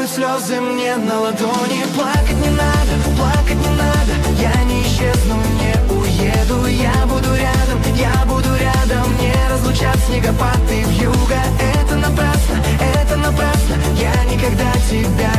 слезы мне на ладони. Плакать не надо, плакать не надо. Я не исчезну, не уеду. Я буду рядом, не разлучат снегопады вьюга. Это напрасно, я никогда тебя